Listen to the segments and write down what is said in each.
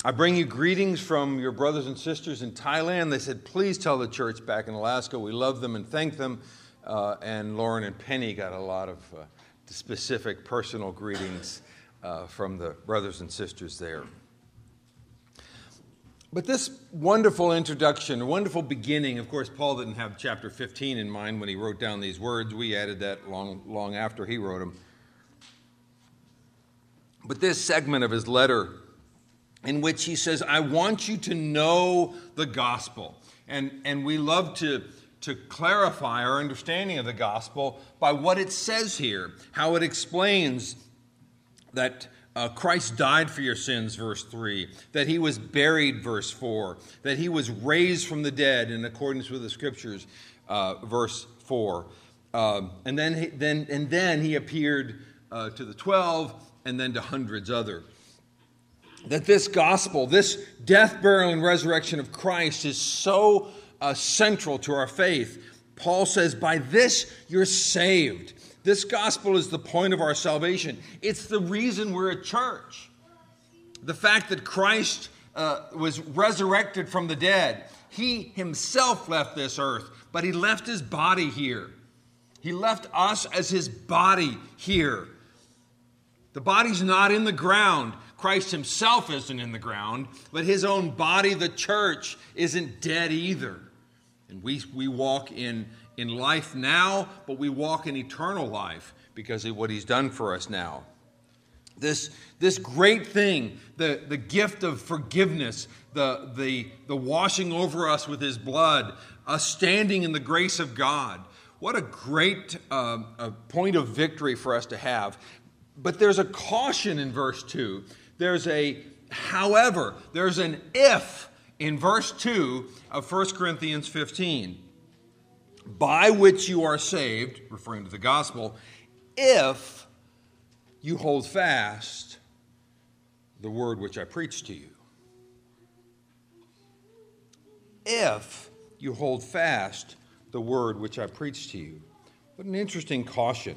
I bring you greetings from your brothers and sisters in Thailand. They said, please tell the church back in Alaska we love them and thank them. And Lauren and Penny got a lot of specific personal greetings from the brothers and sisters there. But this wonderful introduction, wonderful beginning, of course, Paul didn't have chapter 15 in mind when he wrote down these words. We added that long after he wrote them. But this segment of his letter in which he says, I want you to know the gospel. And we love to clarify our understanding of the gospel by what it says here, how it explains that Christ died for your sins, verse 3, that he was buried, verse 4, that he was raised from the dead in accordance with the scriptures, verse 4. And then he appeared to the 12 and then to hundreds other. That this gospel, this death, burial, and resurrection of Christ is so central to our faith. Paul says, by this you're saved. This gospel is the point of our salvation. It's the reason we're a church. The fact that Christ was resurrected from the dead. He himself left this earth, but he left his body here. He left us as his body here. The body's not in the ground. Christ himself isn't in the ground, but his own body, the church, isn't dead either. And we walk in life now, but we walk in eternal life because of what he's done for us now. This great thing, the gift of forgiveness, the washing over us with his blood, us standing in the grace of God. What a great point of victory for us to have. But there's a caution in verse 2. There's a however, there's an if in verse 2 of 1 Corinthians 15. By which you are saved, referring to the gospel, if you hold fast the word which I preached to you. If you hold fast the word which I preached to you. What an interesting caution.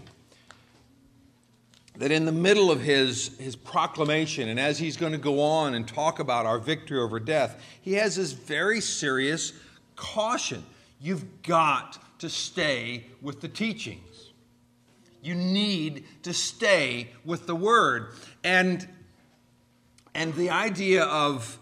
That in the middle of his proclamation, and as he's going to go on and talk about our victory over death, he has this very serious caution. You've got to stay with the teachings. You need to stay with the word. And the idea of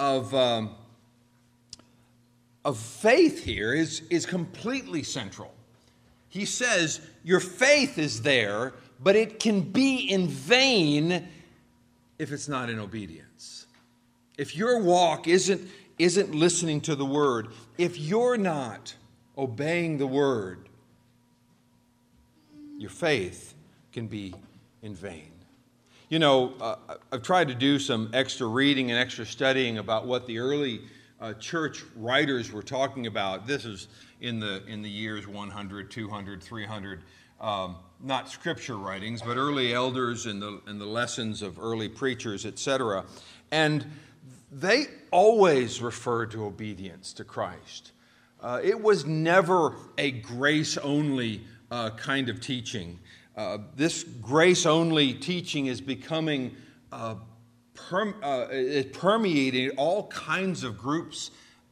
faith here is completely central. He says your faith is there, but it can be in vain if it's not in obedience. If your walk isn't listening to the word, if you're not obeying the word, your faith can be in vain. You know, I've tried to do some extra reading and extra studying about what the early church writers were talking about. This is in the years 100, 200, 300. Not scripture writings, but early elders and the lessons of early preachers, etc. And they always referred to obedience to Christ. It was never a grace-only kind of teaching. This grace-only teaching is becoming permeating all kinds of groups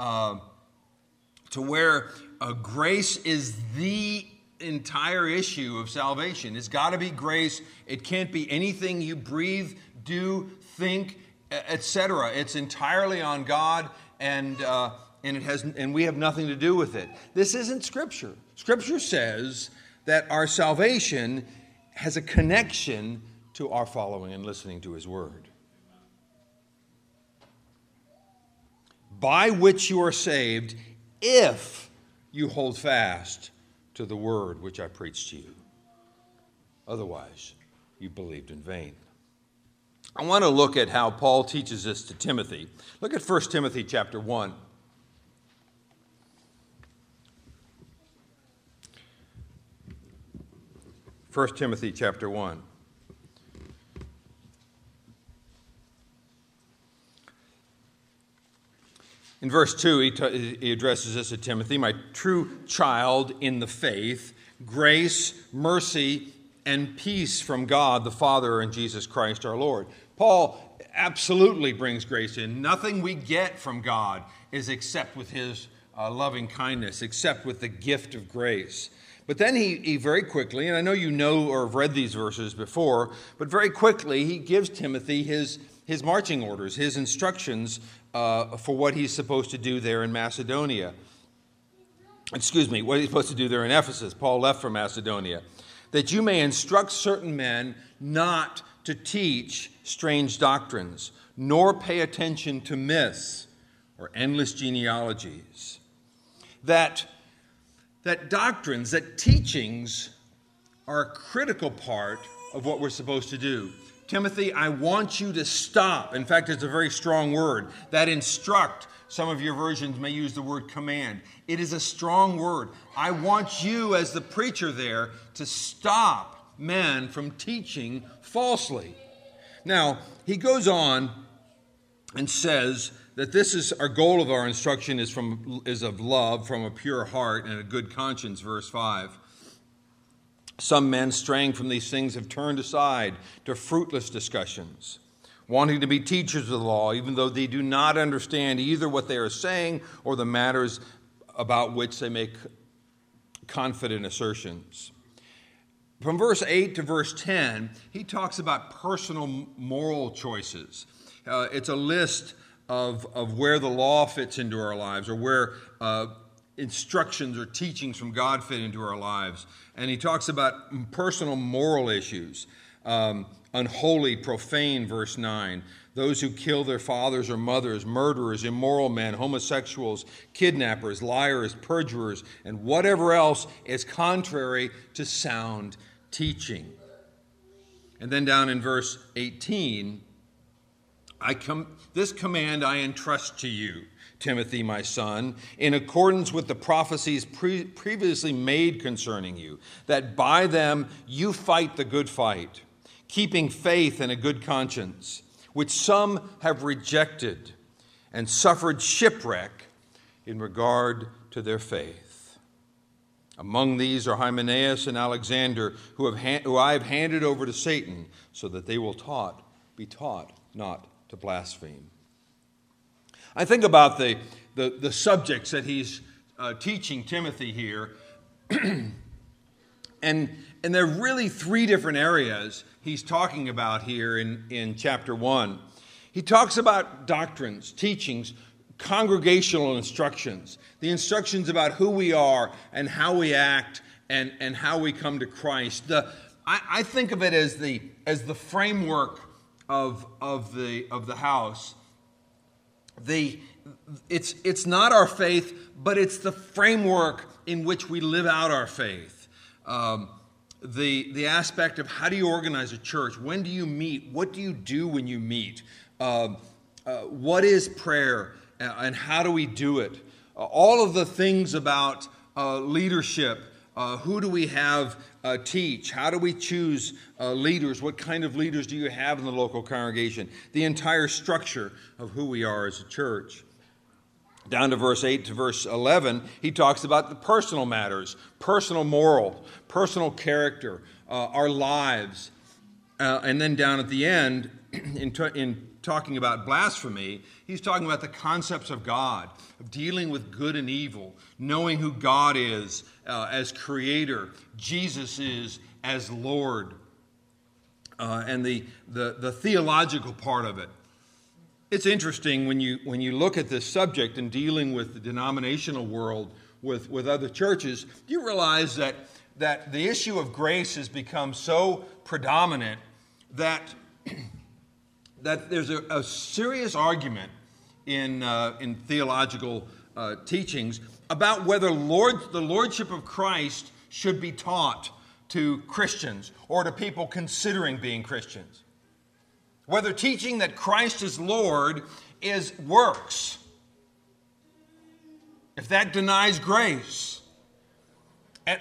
to where grace is the entire issue of salvation. It's got to be grace. It can't be anything you breathe, do, think, etc. It's entirely on God, and we have nothing to do with it. This isn't Scripture. Scripture says that our salvation has a connection to our following and listening to his word. By which you are saved, if you hold fast to the word which I preached to you. Otherwise, you believed in vain. I want to look at how Paul teaches this to Timothy. Look at 1 Timothy chapter 1. 1 Timothy chapter 1. In verse 2, he addresses this to Timothy, my true child in the faith, grace, mercy, and peace from God the Father and Jesus Christ our Lord. Paul absolutely brings grace in. Nothing we get from God is except with his loving kindness, except with the gift of grace. But then he very quickly, and I know you know or have read these verses before, but very quickly he gives Timothy his marching orders, his instructions for what he's supposed to do there in Macedonia. What he's supposed to do there in Ephesus. Paul left for Macedonia. That you may instruct certain men not to teach strange doctrines, nor pay attention to myths or endless genealogies. That doctrines, that teachings are a critical part of what we're supposed to do. Timothy, I want you to stop. In fact, it's a very strong word. That instruct, some of your versions may use the word command. It is a strong word. I want you as the preacher there to stop men from teaching falsely. Now, he goes on and says that this is our goal of our instruction is of love from a pure heart and a good conscience, verse 5. Some men straying from these things have turned aside to fruitless discussions, wanting to be teachers of the law, even though they do not understand either what they are saying or the matters about which they make confident assertions. From verse 8 to verse 10, he talks about personal moral choices. It's a list of where the law fits into our lives, or where instructions or teachings from God fit into our lives. And he talks about personal moral issues. Unholy, profane, verse 9. Those who kill their fathers or mothers, murderers, immoral men, homosexuals, kidnappers, liars, perjurers, and whatever else is contrary to sound teaching. And then down in verse 18, this command I entrust to you, Timothy, my son, in accordance with the prophecies previously made concerning you, that by them you fight the good fight, keeping faith and a good conscience, which some have rejected and suffered shipwreck in regard to their faith. Among these are Hymenaeus and Alexander, who I have handed over to Satan, so that they will be taught not to blaspheme. I think about the subjects that he's teaching Timothy here, and there are really three different areas he's talking about here in chapter 1. He talks about doctrines, teachings, congregational instructions, the instructions about who we are and how we act and how we come to Christ. I think of it as the framework of the house. It's not our faith, but it's the framework in which we live out our faith. The aspect of how do you organize a church? When do you meet? What do you do when you meet? What is prayer? And how do we do it? All of the things about leadership. Who do we have teach? How do we choose leaders? What kind of leaders do you have in the local congregation? The entire structure of who we are as a church. Down to verse 8 to verse 11, he talks about the personal matters, personal moral, personal character, our lives. And then down at the end, in talking about blasphemy, he's talking about the concepts of God, of dealing with good and evil, knowing who God is as creator, Jesus is as Lord, and the theological part of it. It's interesting when you look at this subject and dealing with the denominational world with other churches, you realize that the issue of grace has become so predominant that there's a serious argument in theological teachings about whether the Lordship of Christ should be taught to Christians or to people considering being Christians. Whether teaching that Christ is Lord is works. If that denies grace. And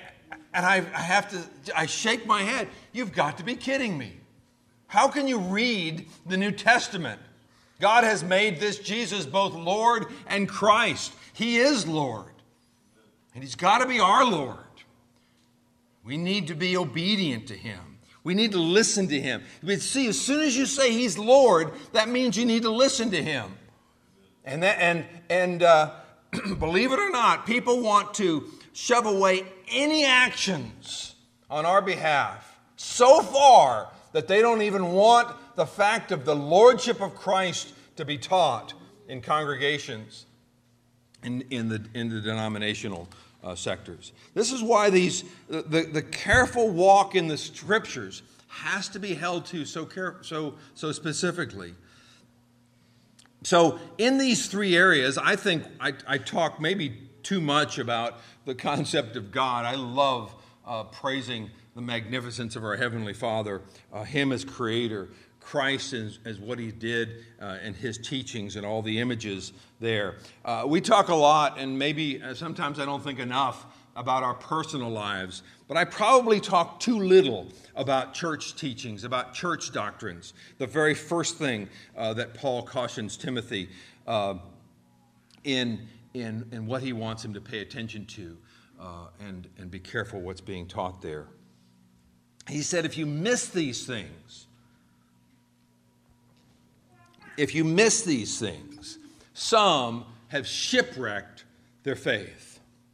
I shake my head. You've got to be kidding me. How can you read the New Testament? God has made this Jesus both Lord and Christ. He is Lord. And He's got to be our Lord. We need to be obedient to Him. We need to listen to him. See, as soon as you say he's Lord, that means you need to listen to him. And believe it or not, people want to shove away any actions on our behalf so far that they don't even want the fact of the lordship of Christ to be taught in congregations in the denominational sectors. This is why the careful walk in the Scriptures has to be held to so specifically. So in these three areas, I think I talk maybe too much about the concept of God. I love praising the magnificence of our Heavenly Father, Him as Creator, Christ as what He did, and His teachings and all the images there. We talk a lot, and maybe sometimes I don't think enough about our personal lives, but I probably talk too little about church teachings, about church doctrines. The very first thing that Paul cautions Timothy in what he wants him to pay attention to and be careful what's being taught there. He said, if you miss these things, some have shipwrecked their faith.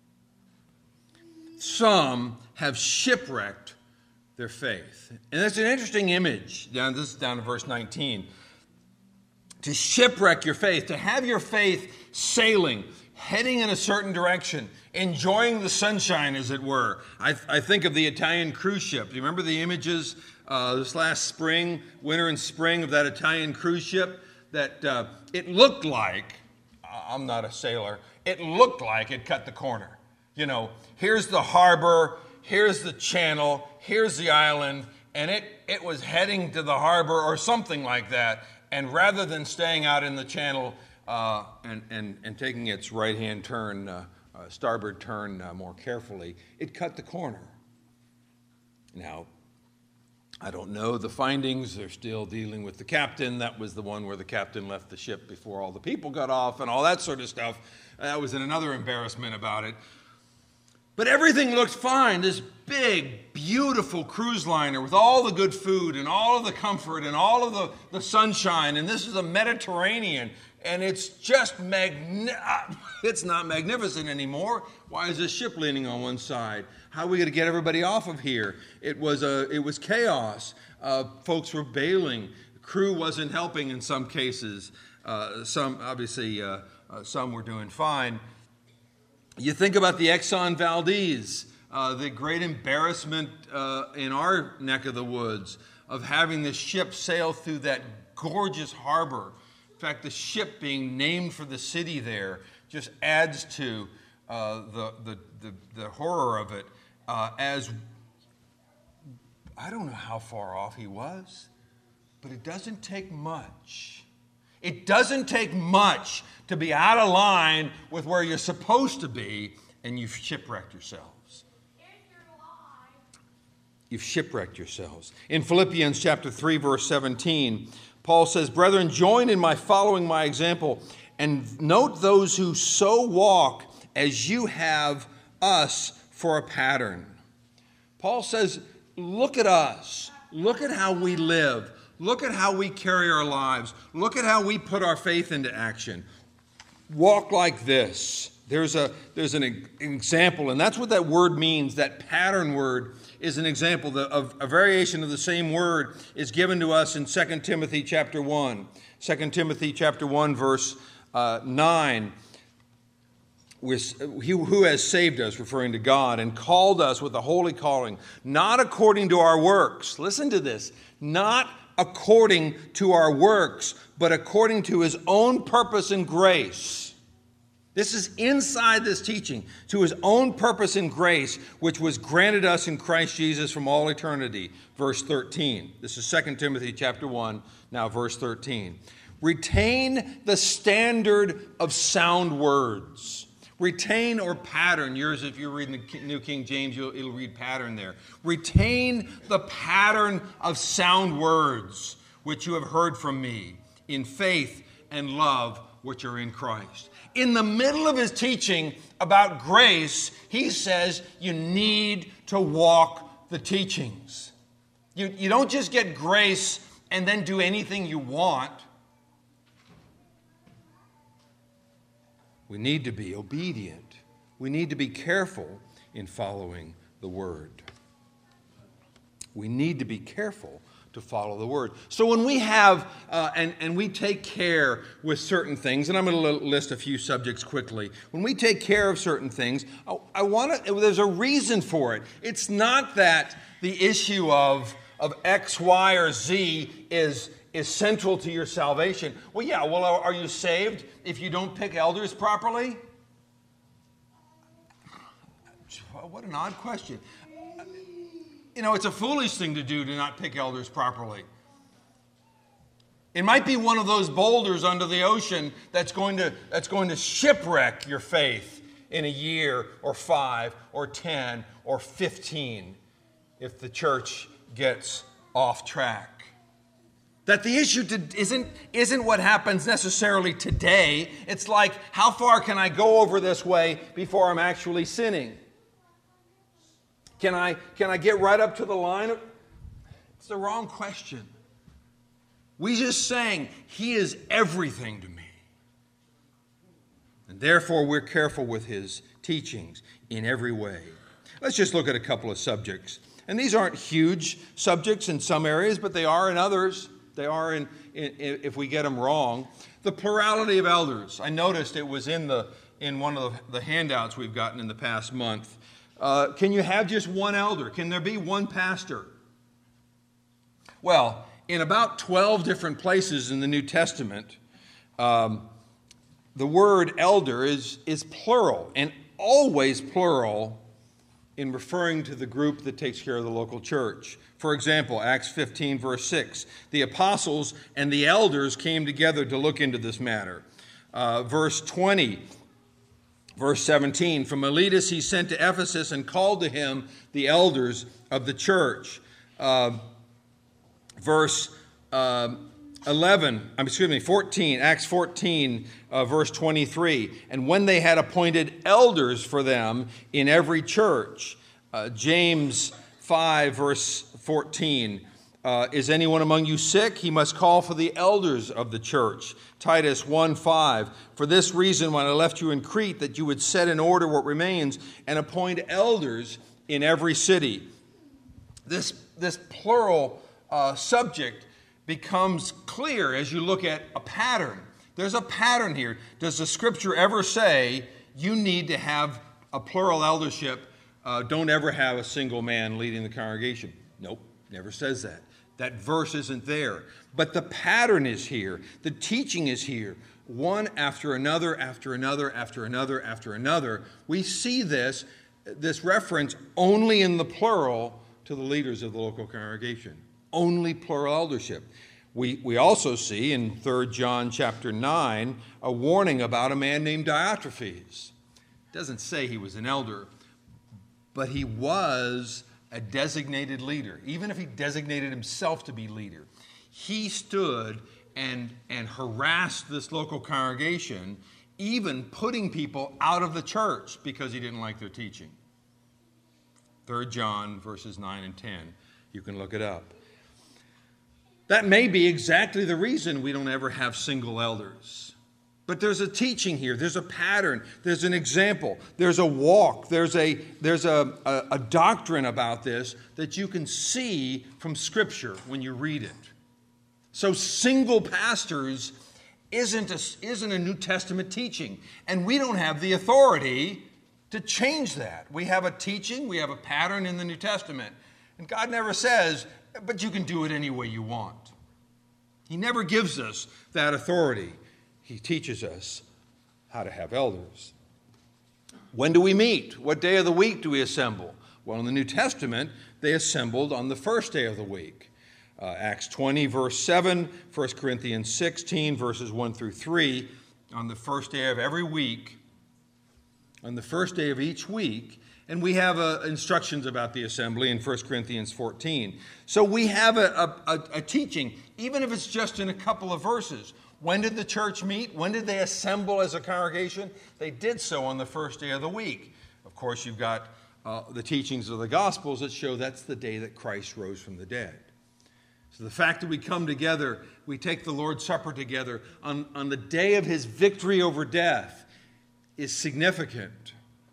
Some have shipwrecked their faith. And that's an interesting image. This is down to verse 19. To shipwreck your faith, to have your faith sailing, heading in a certain direction, enjoying the sunshine, as it were. I think of the Italian cruise ship. Do you remember the images this last spring, winter and spring, of that Italian cruise ship? That it looked like, I'm not a sailor, it looked like it cut the corner. You know, here's the harbor, here's the channel, here's the island, and it was heading to the harbor or something like that. And rather than staying out in the channel and taking its right-hand turn, starboard turn more carefully, it cut the corner. Now, I don't know the findings. They're still dealing with the captain. That was the one where the captain left the ship before all the people got off and all that sort of stuff. That was another embarrassment about it. But everything looked fine. This big, beautiful cruise liner with all the good food and all of the comfort and all of the sunshine. And this is the Mediterranean. And it's just it's not magnificent anymore. Why is this ship leaning on one side? How are we going to get everybody off of here? It was chaos. Folks were bailing. The crew wasn't helping in some cases. Some were doing fine. You think about the Exxon Valdez, the great embarrassment in our neck of the woods of having the ship sail through that gorgeous harbor. In fact, the ship being named for the city there just adds to the horror of it. As I don't know how far off he was, but it doesn't take much. It doesn't take much to be out of line with where you're supposed to be, and you've shipwrecked yourselves. You've shipwrecked yourselves. In Philippians chapter 3, verse 17, Paul says, "Brethren, join in my following my example, and note those who so walk as you have us for a pattern." Paul says, look at us. Look at how we live. Look at how we carry our lives. Look at how we put our faith into action. Walk like this. There's an example, and that's what that word means. That pattern word is an example. Of a variation of the same word is given to us in 2 Timothy chapter 1. 2 Timothy chapter 1, verse 9. Who has saved us, referring to God, and called us with a holy calling, not according to our works. Listen to this. Not according to our works, but according to His own purpose and grace. This is inside this teaching. To His own purpose and grace, which was granted us in Christ Jesus from all eternity. Verse 13. This is 2 Timothy chapter 1, now verse 13. Retain the standard of sound words. Retain or pattern. Yours, if you're reading the New King James, it'll read pattern there. Retain the pattern of sound words, which you have heard from me, in faith and love, which are in Christ. In the middle of his teaching about grace, he says you need to walk the teachings. You don't just get grace and then do anything you want. We need to be obedient. We need to be careful in following the Word. We need to be careful to follow the Word. So when we have, and we take care with certain things, and I'm going to list a few subjects quickly. When we take care of certain things, there's a reason for it. It's not that the issue of X, Y, or Z is central to your salvation. Well, are you saved if you don't pick elders properly? What an odd question. It's a foolish thing to do to not pick elders properly. It might be one of those boulders under the ocean that's going to shipwreck your faith in a year or 5 or 10 or 15 if the church gets off track. That the issue isn't what happens necessarily today. It's like, how far can I go over this way before I'm actually sinning? Can I get right up to the line? It's the wrong question. We just sang, He is everything to me. And therefore, we're careful with His teachings in every way. Let's just look at a couple of subjects. And these aren't huge subjects in some areas, but they are in others. They are in if we get them wrong. The plurality of elders. I noticed it was in one of the handouts we've gotten in the past month. Can you have just one elder? Can there be one pastor? Well, in about 12 different places in the New Testament, the word elder is plural, and always plural in referring to the group that takes care of the local church. For example, Acts 15, verse 6, the apostles and the elders came together to look into this matter. Verse 20, verse 17, from Miletus he sent to Ephesus and called to him the elders of the church. Verse 14, Acts 14, verse 23. And when they had appointed elders for them in every church, James 5, verse 14, is anyone among you sick? He must call for the elders of the church. Titus 1:5, for this reason when I left you in Crete, that you would set in order what remains and appoint elders in every city. This plural subject becomes clear as you look at a pattern. There's a pattern here. Does the Scripture ever say you need to have a plural eldership? Don't ever have a single man leading the congregation. Nope, never says that. That verse isn't there. But the pattern is here. The teaching is here. One after another, after another, after another, after another. We see this reference only in the plural to the leaders of the local congregation. Only plural eldership. We also see in 3 John chapter 9 a warning about a man named Diotrephes. It doesn't say he was an elder, but he was a designated leader. Even if he designated himself to be leader, he stood and harassed this local congregation, even putting people out of the church because he didn't like their teaching. 3 John verses 9 and 10. You can look it up. That may be exactly the reason we don't ever have single elders. But there's a teaching here. There's a pattern. There's an example. There's a walk. There's a doctrine about this that you can see from Scripture when you read it. So single pastors isn't a New Testament teaching. And we don't have the authority to change that. We have a teaching. We have a pattern in the New Testament. And God never says, but you can do it any way you want. He never gives us that authority. He teaches us how to have elders. When do we meet? What day of the week do we assemble? Well, in the New Testament, they assembled on the first day of the week. Acts 20, verse 7, 1 Corinthians 16, verses 1 through 3, on the first day of every week, on the first day of each week, and we have instructions about the assembly in 1 Corinthians 14. So we have a teaching, even if it's just in a couple of verses. When did the church meet? When did they assemble as a congregation? They did so on the first day of the week. Of course, you've got the teachings of the Gospels that show that's the day that Christ rose from the dead. So the fact that we come together, we take the Lord's Supper together on the day of his victory over death is significant.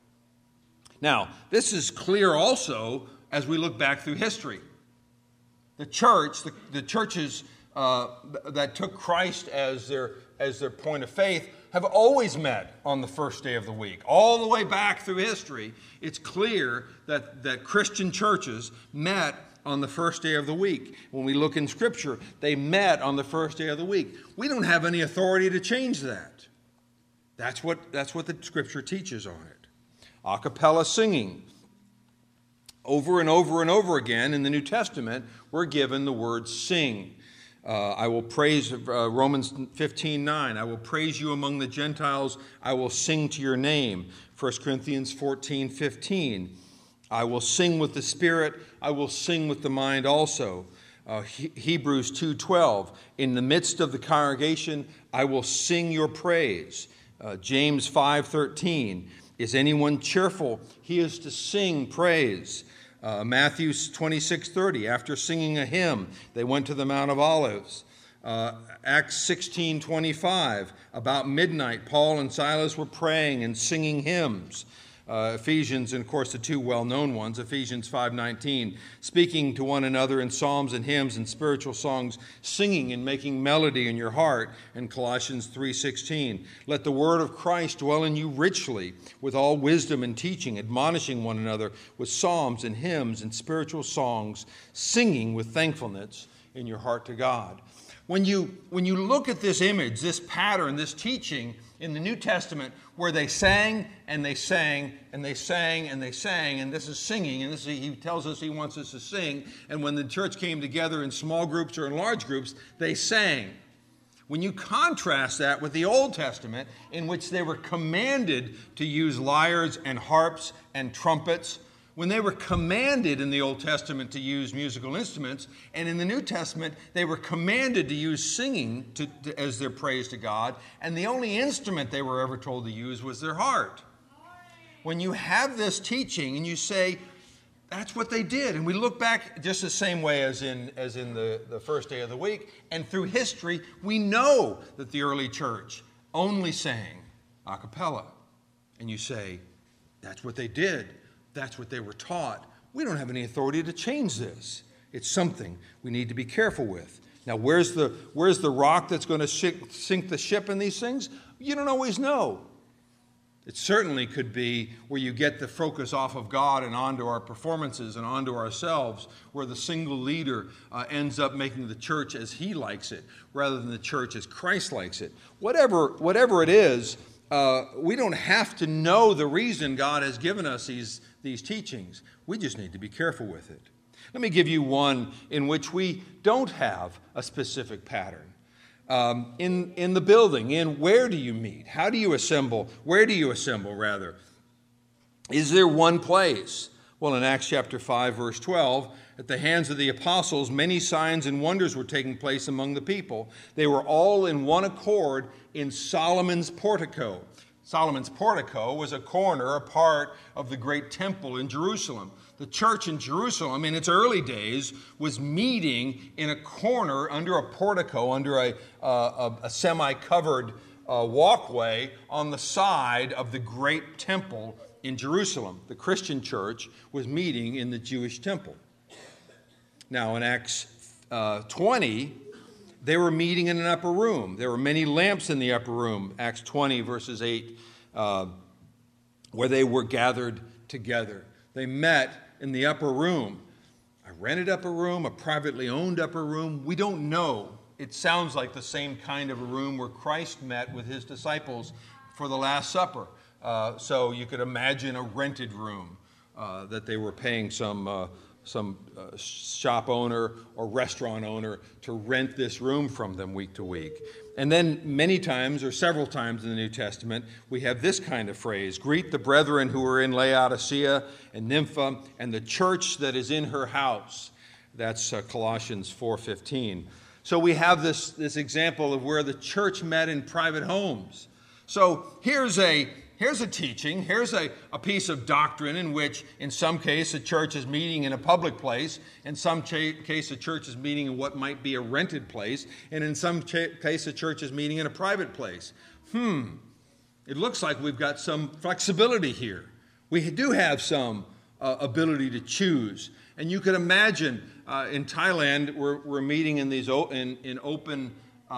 Now, this is clear also as we look back through history. The churches that took Christ as their point of faith have always met on the first day of the week. All the way back through history, it's clear that Christian churches met on the first day of the week. When we look in Scripture, they met on the first day of the week. We don't have any authority to change that. That's what the Scripture teaches on it. A cappella singing. Over and over and over again in the New Testament, we're given the word sing. I will praise, Romans 15:9, I will praise you among the Gentiles, I will sing to your name. 1 Corinthians 14:15, I will sing with the Spirit, I will sing with the mind also. Hebrews 2:12, in the midst of the congregation, I will sing your praise. James 5:13, is anyone cheerful? He is to sing praise. Matthew 26:30, after singing a hymn, they went to the Mount of Olives. Acts 16:25, about midnight, Paul and Silas were praying and singing hymns. Ephesians, and of course the two well-known ones, Ephesians 5:19, speaking to one another in psalms and hymns and spiritual songs, singing and making melody in your heart, and Colossians 3:16, let the word of Christ dwell in you richly, with all wisdom and teaching, admonishing one another with psalms and hymns and spiritual songs, singing with thankfulness in your heart to God. When you look at this image, this pattern, this teaching in the New Testament, where they sang and they sang and they sang and they sang, and this is singing, and he tells us he wants us to sing, and when the church came together in small groups or in large groups, they sang. When you contrast that with the Old Testament, in which they were commanded to use lyres and harps and trumpets, when they were commanded in the Old Testament to use musical instruments, and in the New Testament they were commanded to use singing as their praise to God, and the only instrument they were ever told to use was their heart. When you have this teaching and you say, that's what they did, and we look back just the same way as in the first day of the week, and through history, we know that the early church only sang a cappella. And you say, that's what they did. That's what they were taught. We don't have any authority to change this. It's something we need to be careful with. Now, where's the rock that's going to sink the ship in these things? You don't always know. It certainly could be where you get the focus off of God and onto our performances and onto ourselves, where the single leader ends up making the church as he likes it, rather than the church as Christ likes it. Whatever it is, we don't have to know the reason God has given us these teachings. We just need to be careful with it. Let me give you one in which we don't have a specific pattern. In the building, in where do you meet? How do you assemble? Where do you assemble, rather? Is there one place? Well, in Acts chapter 5, verse 12, at the hands of the apostles, many signs and wonders were taking place among the people. They were all in one accord in Solomon's portico. Solomon's portico was a part of the great temple in Jerusalem. The church in Jerusalem, in its early days, was meeting in a corner under a portico, under a semi-covered walkway on the side of the great temple in Jerusalem. The Christian church was meeting in the Jewish temple. Now, in Acts 20, they were meeting in an upper room. There were many lamps in the upper room, Acts 20, verses 8, where they were gathered together. They met in the upper room. A rented upper room, a privately owned upper room, we don't know. It sounds like the same kind of a room where Christ met with his disciples for the Last Supper. So you could imagine a rented room that they were paying some shop owner or restaurant owner to rent this room from them week to week. And then many times, or several times in the New Testament, we have this kind of phrase: greet the brethren who are in Laodicea and Nympha and the church that is in her house. That's Colossians 4:15. So we have this example of where the church met in private homes. So here's a here's a teaching, here's a piece of doctrine in which, in some case, a church is meeting in a public place, in some case, a church is meeting in what might be a rented place, and in some case, a church is meeting in a private place. It looks like we've got some flexibility here. We do have some ability to choose. And you can imagine in Thailand, we're meeting in these in open,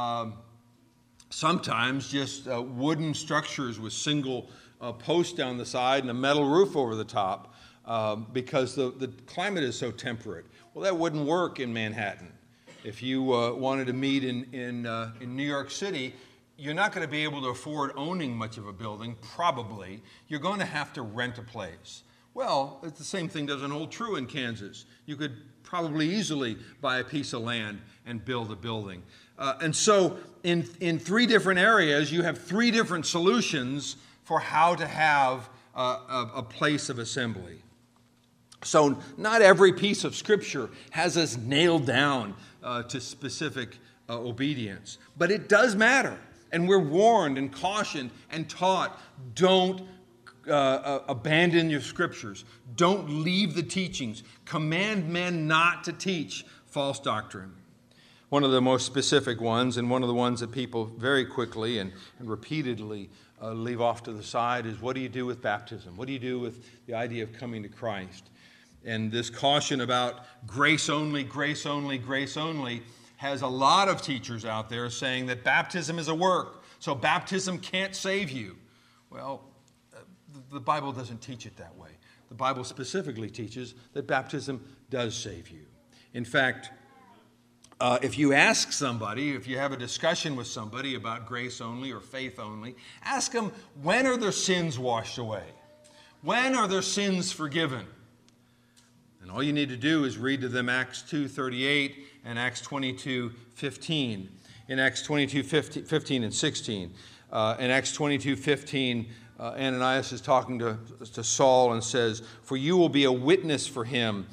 sometimes just wooden structures with single posts down the side and a metal roof over the top because the climate is so temperate. Well, that wouldn't work in Manhattan. If you wanted to meet in New York City, you're not going to be able to afford owning much of a building, probably. You're going to have to rent a place. Well, the same thing doesn't hold true in Kansas. You could probably easily buy a piece of land and build a building. And so in 3 different areas, you have 3 different solutions for how to have a place of assembly. So not every piece of Scripture has us nailed down to specific obedience. But it does matter. And we're warned and cautioned and taught, don't abandon your Scriptures. Don't leave the teachings. Command men not to teach false doctrine. One of the most specific ones, and one of the ones that people very quickly and repeatedly leave off to the side, is what do you do with baptism? What do you do with the idea of coming to Christ? And this caution about grace only, grace only, grace only has a lot of teachers out there saying that baptism is a work, so baptism can't save you. Well, the Bible doesn't teach it that way. The Bible specifically teaches that baptism does save you. In fact, if you ask somebody, if you have a discussion with somebody about grace only or faith only, ask them, when are their sins washed away? When are their sins forgiven? And all you need to do is read to them Acts 2:38 and Acts 22:15. In Acts 22:15 and 16, in Acts 22:15, Ananias is talking to Saul and says, "For you will be a witness for him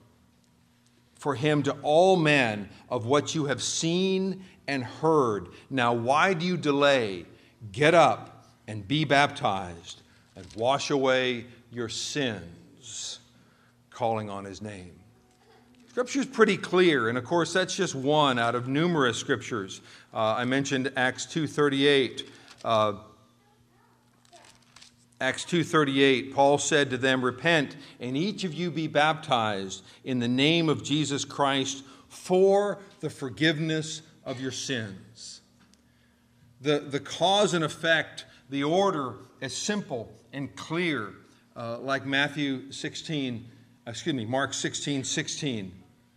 to all men of what you have seen and heard. Now why do you delay? Get up and be baptized and wash away your sins, calling on his name." Scripture is pretty clear, and of course that's just one out of numerous scriptures. I mentioned Acts 2:38. Acts 2:38, Paul said to them, "Repent, and each of you be baptized in the name of Jesus Christ for the forgiveness of your sins." The cause and effect, the order is simple and clear, like Mark 16:16.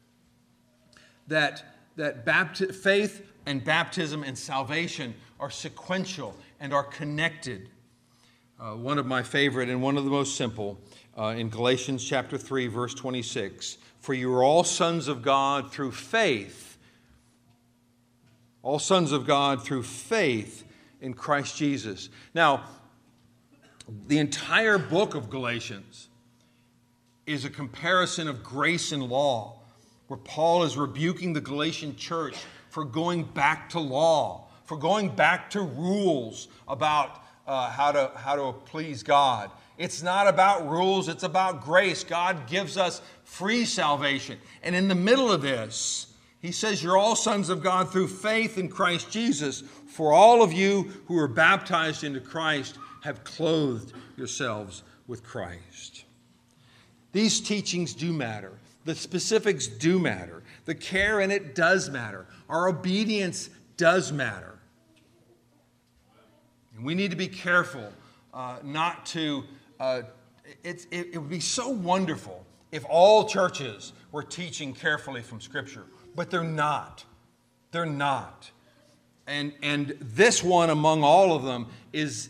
That faith and baptism and salvation are sequential and are connected. One of my favorite and one of the most simple in Galatians chapter 3, verse 26. "For you are all sons of God through faith." All sons of God through faith in Christ Jesus. Now, the entire book of Galatians is a comparison of grace and law, where Paul is rebuking the Galatian church for going back to law, for going back to rules about how to please God. It's not about rules, it's about grace. God gives us free salvation. And in the middle of this, he says, "You're all sons of God through faith in Christ Jesus. For all of you who are baptized into Christ have clothed yourselves with Christ." These teachings do matter. The specifics do matter. The care in it does matter. Our obedience does matter. And we need to be careful not to... It would be so wonderful if all churches were teaching carefully from Scripture. But they're not. They're not. And this one among all of them is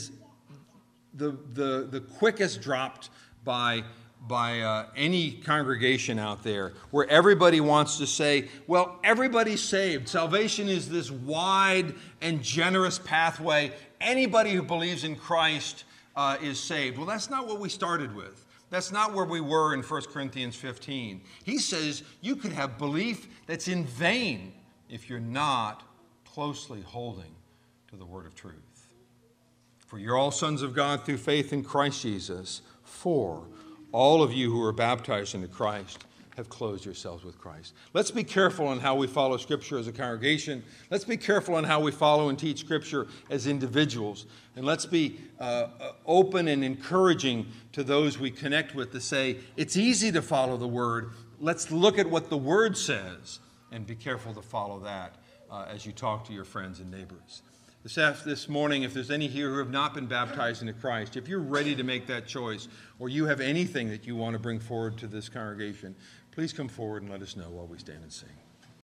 the quickest dropped by any congregation out there, where everybody wants to say, well, everybody's saved. Salvation is this wide and generous pathway. Anybody who believes in Christ is saved. Well, that's not what we started with. That's not where we were in 1 Corinthians 15. He says you could have belief that's in vain if you're not closely holding to the word of truth. For you're all sons of God through faith in Christ Jesus. For all of you who are baptized into Christ have clothed yourselves with Christ. Let's be careful on how we follow Scripture as a congregation. Let's be careful on how we follow and teach Scripture as individuals. And let's be open and encouraging to those we connect with to say, it's easy to follow the Word. Let's look at what the Word says and be careful to follow that as you talk to your friends and neighbors. This morning, if there's any here who have not been baptized into Christ, if you're ready to make that choice, or you have anything that you want to bring forward to this congregation, please come forward and let us know while we stand and sing.